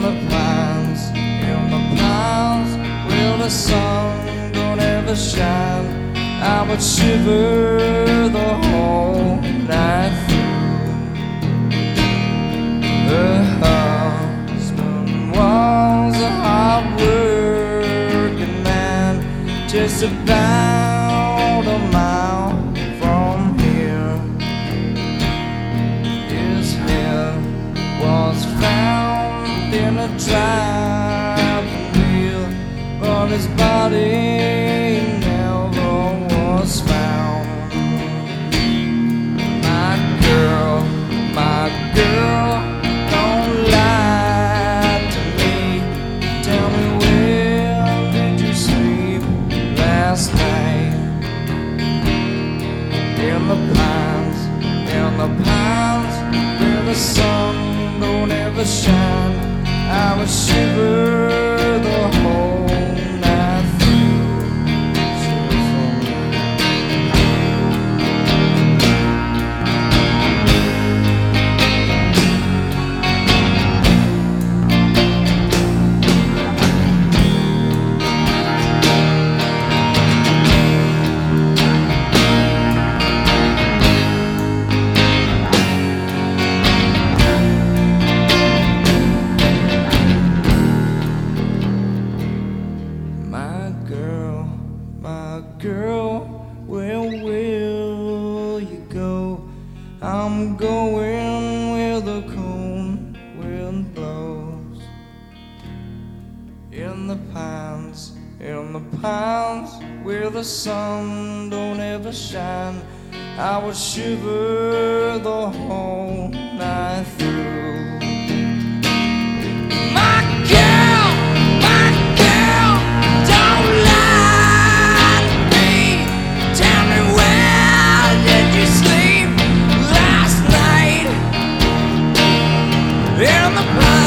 the pines, where the sun don't ever shine, I would shiver the whole night through. Her husband was a hard-working man, just about a mile from here. His head was found in a driving wheel, but his body never was found. My girl, don't lie to me. Tell me, where did you sleep last night? In the pines, where the sun don't ever shine, I would shiver the whole night through. My girl, where will you go? I'm going where the cold wind blows. In the pines, where the sun don't ever shine, I would shiver the whole night through. In the pines.